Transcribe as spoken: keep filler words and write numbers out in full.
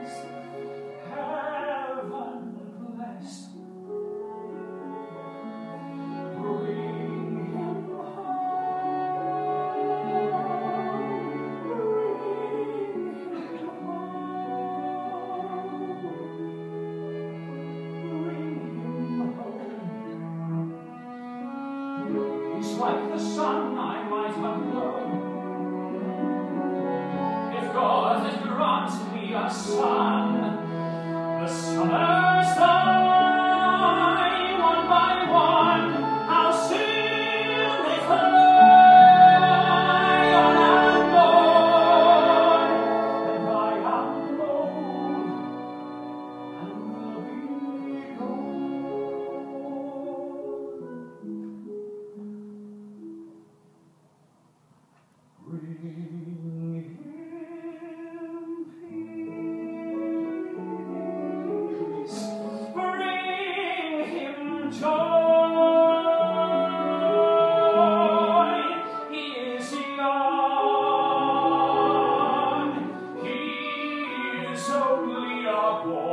Like the sun I might have known. If God had granted me a son, the summers die one by one, how soon they fly on and on, and I am old and will be gone. Bring him peace, bring him joy. He is young, he is only a boy.